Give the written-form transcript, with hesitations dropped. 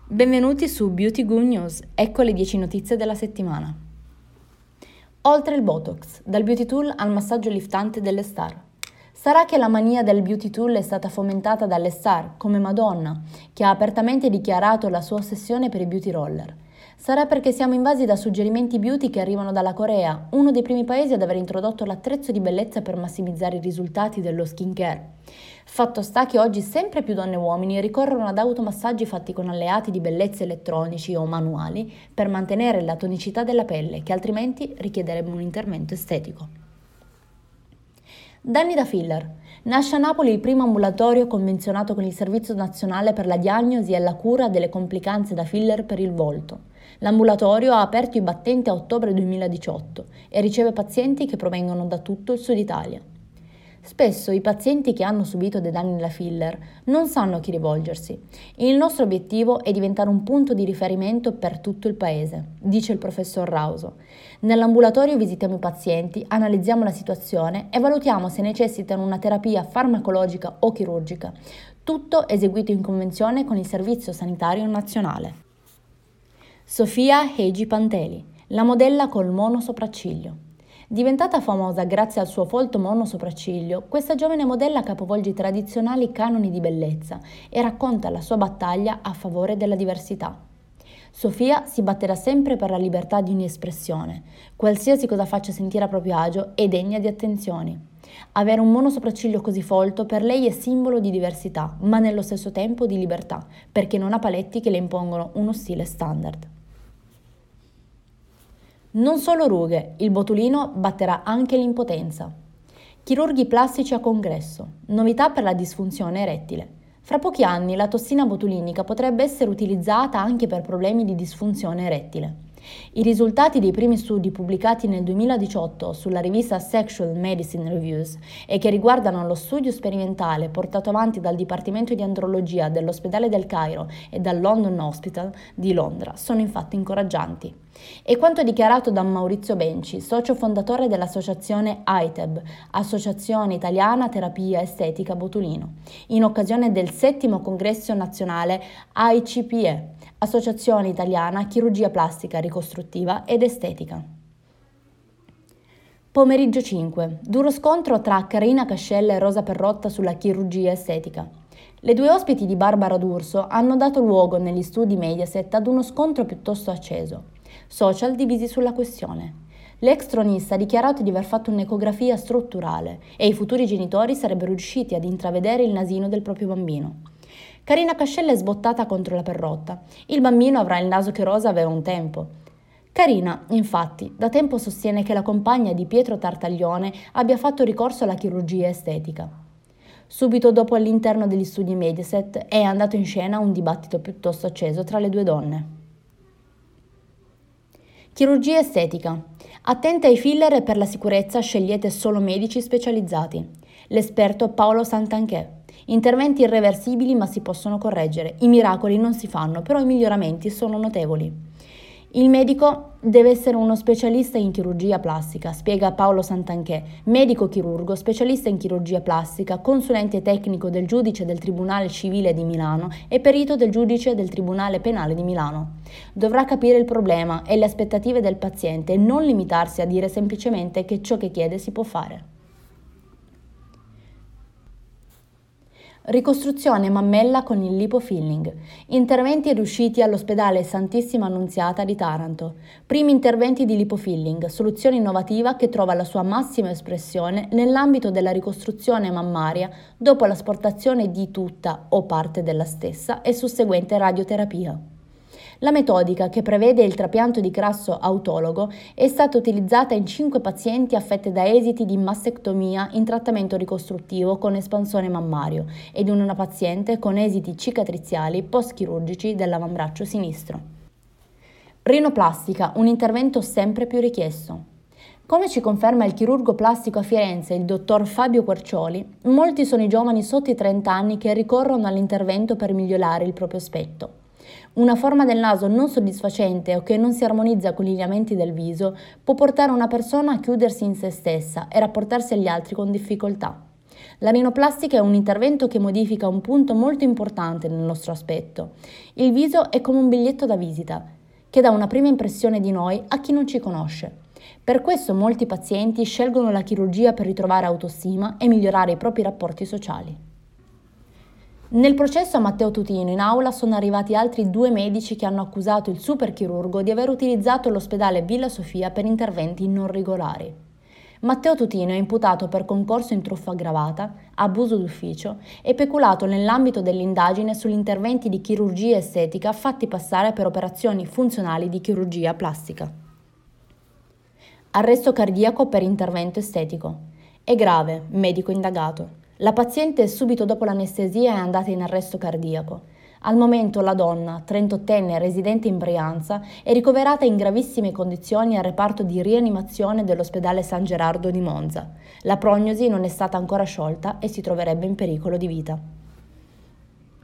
Benvenuti su Beauty Good News, ecco le 10 notizie della settimana. Oltre il Botox, dal Beauty Tool al massaggio liftante delle star. Sarà che la mania del Beauty Tool è stata fomentata dalle star, come Madonna, che ha apertamente dichiarato la sua ossessione per i beauty roller. Sarà perché siamo invasi da suggerimenti beauty che arrivano dalla Corea, uno dei primi paesi ad aver introdotto l'attrezzo di bellezza per massimizzare i risultati dello skincare. Fatto sta che oggi sempre più donne e uomini ricorrono ad automassaggi fatti con alleati di bellezza elettronici o manuali per mantenere la tonicità della pelle, che altrimenti richiederebbe un intervento estetico. Danni da filler. Nasce a Napoli il primo ambulatorio convenzionato con il Servizio Nazionale per la Diagnosi e la Cura delle Complicanze da filler per il volto. L'ambulatorio ha aperto i battenti a ottobre 2018 e riceve pazienti che provengono da tutto il sud Italia. Spesso i pazienti che hanno subito dei danni da filler non sanno a chi rivolgersi. Il nostro obiettivo è diventare un punto di riferimento per tutto il paese, dice il professor Rauso. Nell'ambulatorio visitiamo i pazienti, analizziamo la situazione e valutiamo se necessitano una terapia farmacologica o chirurgica. Tutto eseguito in convenzione con il Servizio Sanitario Nazionale. Sofia Hegi Panteli, la modella col monosopracciglio. Diventata famosa grazie al suo folto monosopracciglio, questa giovane modella capovolge i tradizionali canoni di bellezza e racconta la sua battaglia a favore della diversità. Sofia si batterà sempre per la libertà di ogni espressione. Qualsiasi cosa faccia sentire a proprio agio è degna di attenzioni. Avere un monosopracciglio così folto per lei è simbolo di diversità, ma nello stesso tempo di libertà, perché non ha paletti che le impongono uno stile standard. Non solo rughe, il botulino batterà anche l'impotenza. Chirurghi plastici a congresso. Novità per la disfunzione erettile. Fra pochi anni la tossina botulinica potrebbe essere utilizzata anche per problemi di disfunzione erettile. I risultati dei primi studi pubblicati nel 2018 sulla rivista Sexual Medicine Reviews e che riguardano lo studio sperimentale portato avanti dal Dipartimento di Andrologia dell'Ospedale del Cairo e dal London Hospital di Londra sono infatti incoraggianti. E quanto dichiarato da Maurizio Benci, socio fondatore dell'associazione AITEB, Associazione Italiana Terapia Estetica Botulino, in occasione del 7° congresso nazionale AICPE, Associazione Italiana Chirurgia Plastica Ricostruttiva ed Estetica. Pomeriggio 5. Duro scontro tra Carina Cascella e Rosa Perrotta sulla chirurgia estetica. Le due ospiti di Barbara D'Urso hanno dato luogo negli studi Mediaset ad uno scontro piuttosto acceso. Social divisi sulla questione. L'ex tronista ha dichiarato di aver fatto un'ecografia strutturale e i futuri genitori sarebbero riusciti ad intravedere il nasino del proprio bambino. Carina Cascella è sbottata contro la Perrotta. Il bambino avrà il naso che Rosa aveva un tempo. Carina, infatti, da tempo sostiene che la compagna di Pietro Tartaglione abbia fatto ricorso alla chirurgia estetica. Subito dopo all'interno degli studi Mediaset è andato in scena un dibattito piuttosto acceso tra le due donne. Chirurgia estetica. Attente ai filler e per la sicurezza scegliete solo medici specializzati. L'esperto Paolo Santanchè. Interventi irreversibili ma si possono correggere. I miracoli non si fanno, però i miglioramenti sono notevoli. Il medico deve essere uno specialista in chirurgia plastica, spiega Paolo Santanchè, medico chirurgo, specialista in chirurgia plastica, consulente tecnico del giudice del Tribunale Civile di Milano e perito del giudice del Tribunale Penale di Milano. Dovrà capire il problema e le aspettative del paziente e non limitarsi a dire semplicemente che ciò che chiede si può fare. Ricostruzione mammella con il lipofilling. Interventi riusciti all'ospedale Santissima Annunziata di Taranto. Primi interventi di lipofilling, soluzione innovativa che trova la sua massima espressione nell'ambito della ricostruzione mammaria dopo l'asportazione di tutta o parte della stessa e susseguente radioterapia. La metodica, che prevede il trapianto di grasso autologo, è stata utilizzata in 5 pazienti affette da esiti di mastectomia in trattamento ricostruttivo con espansore mammario ed in una paziente con esiti cicatriziali post-chirurgici dell'avambraccio sinistro. Rinoplastica, un intervento sempre più richiesto. Come ci conferma il chirurgo plastico a Firenze, il dottor Fabio Quercioli, molti sono i giovani sotto i 30 anni che ricorrono all'intervento per migliorare il proprio aspetto. Una forma del naso non soddisfacente o che non si armonizza con i lineamenti del viso può portare una persona a chiudersi in se stessa e rapportarsi agli altri con difficoltà. La rinoplastica è un intervento che modifica un punto molto importante nel nostro aspetto. Il viso è come un biglietto da visita, che dà una prima impressione di noi a chi non ci conosce. Per questo molti pazienti scelgono la chirurgia per ritrovare autostima e migliorare i propri rapporti sociali. Nel processo a Matteo Tutino in aula sono arrivati altri 2 medici che hanno accusato il superchirurgo di aver utilizzato l'ospedale Villa Sofia per interventi non regolari. Matteo Tutino è imputato per concorso in truffa aggravata, abuso d'ufficio e peculato nell'ambito dell'indagine sugli interventi di chirurgia estetica fatti passare per operazioni funzionali di chirurgia plastica. Arresto cardiaco per intervento estetico. È grave, medico indagato. La paziente subito dopo l'anestesia è andata in arresto cardiaco. Al momento la donna, 38enne residente in Brianza, è ricoverata in gravissime condizioni al reparto di rianimazione dell'ospedale San Gerardo di Monza. La prognosi non è stata ancora sciolta e si troverebbe in pericolo di vita.